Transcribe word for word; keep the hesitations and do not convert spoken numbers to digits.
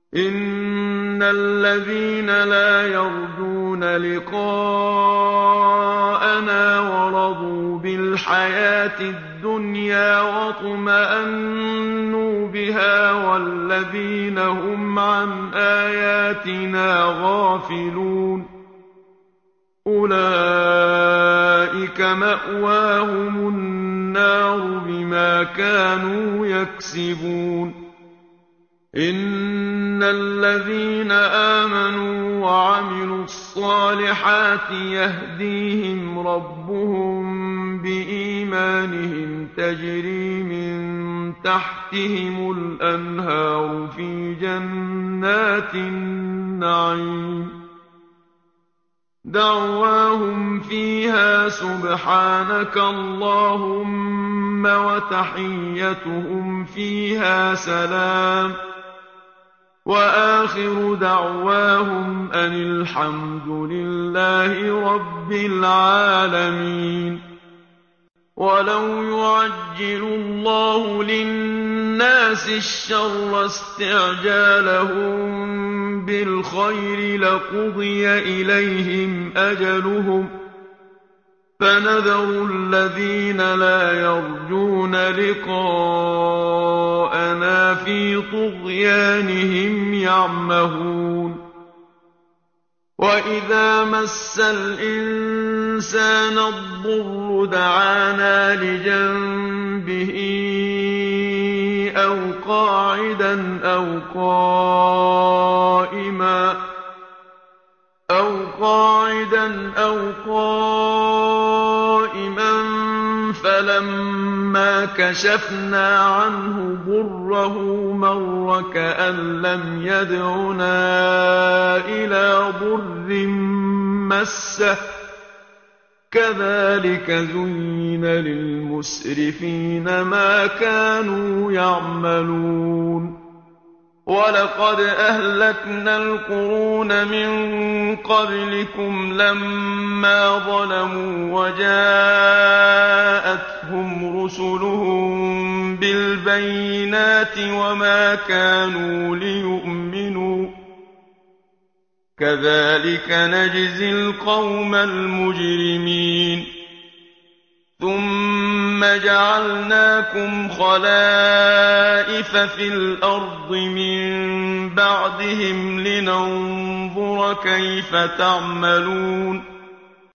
إِنَّ الَّذِينَ لَا يَرْجُونَ لِقَاءَنَا وَرَضُوا بِالْحَيَاةِ الدُّنْيَا وَاطْمَأَنُّوا بِهَا وَالَّذِينَ هُمْ عَنْ آيَاتِنَا غَافِلُونَ أُولَٰئِكَ مَأْوَاهُمُ النَّارُ بِمَا كَانُوا يَكْسِبُونَ إِنَّ الَّذِينَ آمَنُوا وَعَمِلُوا الصَّالِحَاتِ يَهْدِيهِمْ رَبُّهُم بِإِيمَانِهِمْ تَجْرِي مِن تَحْتِهِمُ الْأَنْهَارُ فِي جَنَّاتِ النَّعِيمِ دَعْوَاهُمْ فِيهَا سُبْحَانَكَ اللَّهُمَّ وَتَحِيَّتُهُمْ فِيهَا سَلَامٌ وَآخِرُ دَعْوَاهُمْ أَنِ الْحَمْدُ لِلَّهِ رَبِّ الْعَالَمِينَ وَلَوْ يُعَجِّلُ اللَّهُ لِلنَّاسِ الشَّرَّ اسْتِعْجَالَهُم بِالْخَيْرِ لَقُضِيَ إِلَيْهِمْ أَجَلُهُمْ فَنَذَرُ الَّذِينَ لَا يَرْجُونَ لِقَاءَنَا فِي طُغْيَانِهِمْ يَعْمَهُونَ وَإِذَا مَسَّ الْإِنسَانَ الضُّرُّ دَعَانَا لِجَنبِهِ أَوْ قَاعِدًا أَوْ قَائِمًا أَوْ قَاعِدًا أَوْ قَائِمًا فَلَمَّا كَشَفْنَا عَنْهُ ضُرَّهُ مَرَّ كَأَن لَّمْ يَدْعُنَا إِلَىٰ ضُرٍّ مَّسَّهُ ۚ كَذَٰلِكَ زُيِّنَ لِلْمُسْرِفِينَ مَا كَانُوا يَعْمَلُونَ وَلَقَدْ أَهْلَكْنَا الْقُرُونَ مِن قَبْلِكُمْ لَمَّا ظَلَمُوا وَجَاءَتْهُمْ رُسُلُهُم بِالْبَيِّنَاتِ وَمَا كَانُوا لِيُؤْمِنُوا ۚ كَذَٰلِكَ نَجْزِي الْقَوْمَ الْمُجْرِمِينَ ثُمَّ جَعَلْنَاكُمْ خَلَائِفَ فِي الْأَرْضِ مِن بَعْدِهِمْ لِنَنظُرَ كَيْفَ تَعْمَلُونَ